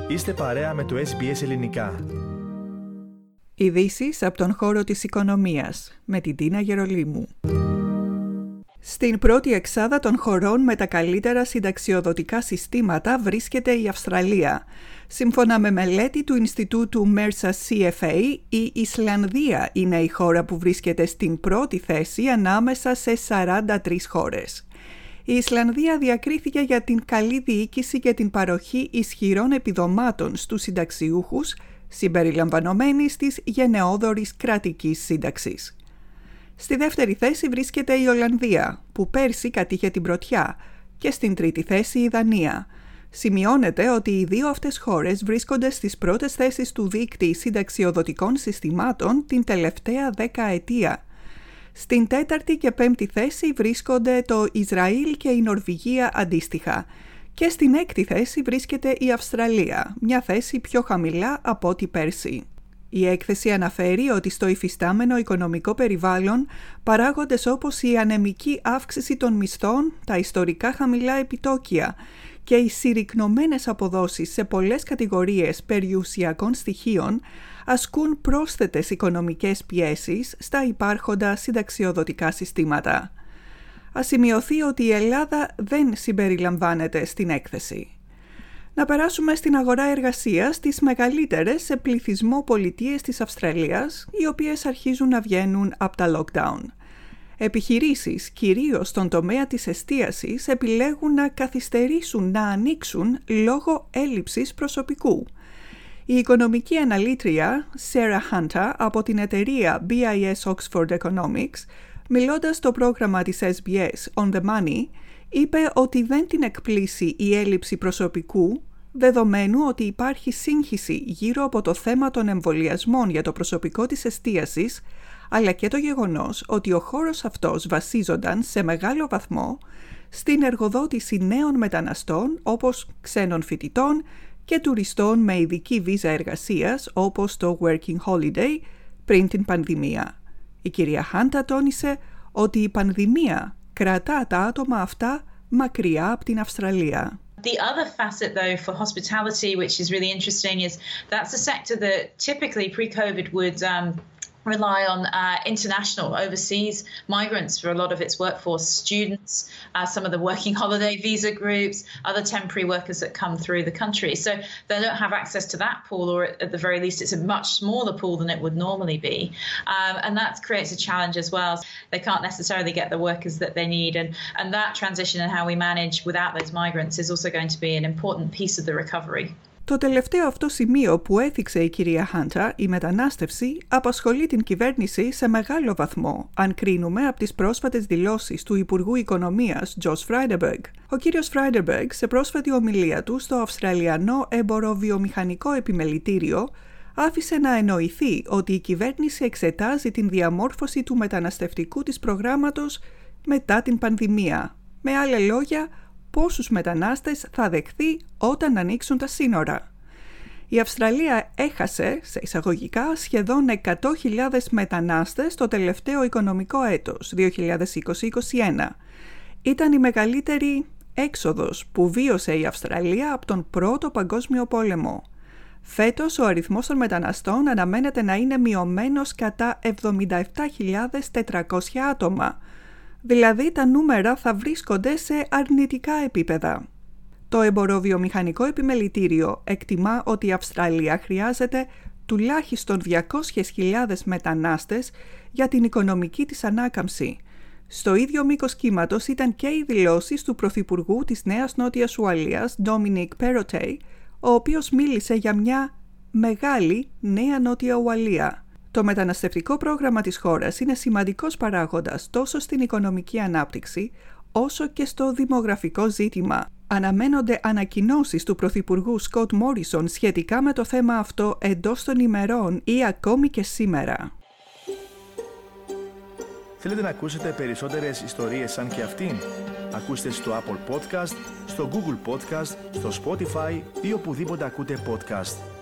Είστε παρέα με το SBS Ελληνικά. Ειδήσεις από τον χώρο της οικονομίας με την Τίνα Γερολίμου. Στην πρώτη εξάδα των χωρών με τα καλύτερα συνταξιοδοτικά συστήματα βρίσκεται η Αυστραλία. Σύμφωνα με μελέτη του Ινστιτούτου Mercer CFA, η Ισλανδία είναι η χώρα που βρίσκεται στην πρώτη θέση ανάμεσα σε 43 χώρες. Η Ισλανδία διακρίθηκε για την καλή διοίκηση και την παροχή ισχυρών επιδομάτων στους συνταξιούχους, συμπεριλαμβανομένης της γενναιόδωρης κρατικής σύνταξης. Στη δεύτερη θέση βρίσκεται η Ολλανδία, που πέρσι κατήχε την πρωτιά, και στην τρίτη θέση η Δανία. Σημειώνεται ότι οι δύο αυτές χώρες βρίσκονται στις πρώτες θέσεις του δείκτη συνταξιοδοτικών συστημάτων την τελευταία 10ετία. Στην τέταρτη και πέμπτη θέση βρίσκονται το Ισραήλ και η Νορβηγία αντίστοιχα. Και στην έκτη θέση βρίσκεται η Αυστραλία, μια θέση πιο χαμηλά από ό,τι πέρσι. Η έκθεση αναφέρει ότι στο υφιστάμενο οικονομικό περιβάλλον παράγοντες όπως η ανεμική αύξηση των μισθών, τα ιστορικά χαμηλά επιτόκια και οι συρρικνωμένες αποδόσεις σε πολλές κατηγορίες περιουσιακών στοιχείων ασκούν πρόσθετες οικονομικές πιέσεις στα υπάρχοντα συνταξιοδοτικά συστήματα. Ας σημειωθεί ότι η Ελλάδα δεν συμπεριλαμβάνεται στην έκθεση. Να περάσουμε στην αγορά εργασίας, τις μεγαλύτερες σε πληθυσμό πολιτείες της Αυστραλίας, οι οποίες αρχίζουν να βγαίνουν από τα lockdown. Επιχειρήσεις, κυρίως στον τομέα της εστίασης, επιλέγουν να καθυστερήσουν να ανοίξουν λόγω έλλειψης προσωπικού. Η οικονομική αναλύτρια Sarah Hunter από την εταιρεία BIS Oxford Economics, μιλώντας στο πρόγραμμα της SBS On The Money, είπε ότι δεν την εκπλήσει η έλλειψη προσωπικού, δεδομένου ότι υπάρχει σύγχυση γύρω από το θέμα των εμβολιασμών για το προσωπικό της εστίασης, αλλά και το γεγονός ότι ο χώρος αυτός βασίζονταν σε μεγάλο βαθμό στην εργοδότηση νέων μεταναστών όπως ξένων φοιτητών και τουριστών με ειδική βίζα εργασίας όπως το Working Holiday πριν την πανδημία. Η κυρία Χάντα τόνισε ότι η πανδημία κρατά τα άτομα αυτά μακριά από την Αυστραλία. The other facet, though, for hospitality, which is really interesting, is that's a sector that typically pre-COVID would rely on international, overseas migrants for a lot of its workforce, students, some of the working holiday visa groups, other temporary workers that come through the country. So they don't have access to that pool, or at the very least it's a much smaller pool than it would normally be. And that creates a challenge as well. They can't necessarily get the workers that they need. And that transition and how we manage without those migrants is also going to be an important piece of the recovery. Το τελευταίο αυτό σημείο που έθιξε η κυρία Χάντα, η μετανάστευση, απασχολεί την κυβέρνηση σε μεγάλο βαθμό, αν κρίνουμε από τις πρόσφατες δηλώσεις του Υπουργού Οικονομίας Josh Frydenberg. Ο κύριος Frydenberg, σε πρόσφατη ομιλία του στο Αυστραλιανό Εμποροβιομηχανικό Επιμελητήριο, άφησε να εννοηθεί ότι η κυβέρνηση εξετάζει την διαμόρφωση του μεταναστευτικού της προγράμματος μετά την πανδημία. Με άλλα λόγια, πόσους μετανάστες θα δεχθεί όταν ανοίξουν τα σύνορα. Η Αυστραλία έχασε, σε εισαγωγικά, σχεδόν 100.000 μετανάστες το τελευταίο οικονομικό έτος, 2020-2021. Ήταν η μεγαλύτερη έξοδος που βίωσε η Αυστραλία από τον Πρώτο Παγκόσμιο Πόλεμο. Φέτος ο αριθμός των μεταναστών αναμένεται να είναι μειωμένος κατά 77.400 άτομα, δηλαδή τα νούμερα θα βρίσκονται σε αρνητικά επίπεδα. Το Εμποροβιομηχανικό Επιμελητήριο εκτιμά ότι η Αυστραλία χρειάζεται τουλάχιστον 200.000 μετανάστες για την οικονομική της ανάκαμψη. Στο ίδιο μήκος κύματος ήταν και οι δηλώσεις του Πρωθυπουργού της Νέας Νότιας Ουαλίας, Dominic Perrottet, ο οποίος μίλησε για μια μεγάλη Νέα Νότια Ουαλία. Το μεταναστευτικό πρόγραμμα της χώρας είναι σημαντικός παράγοντας τόσο στην οικονομική ανάπτυξη, όσο και στο δημογραφικό ζήτημα. Αναμένονται ανακοινώσεις του Πρωθυπουργού Σκοτ Μόρισον σχετικά με το θέμα αυτό εντός των ημερών ή ακόμη και σήμερα. Θέλετε να ακούσετε περισσότερες ιστορίες σαν και αυτήν? Ακούστε στο Apple Podcast, στο Google Podcast, στο Spotify ή οπουδήποτε ακούτε podcast.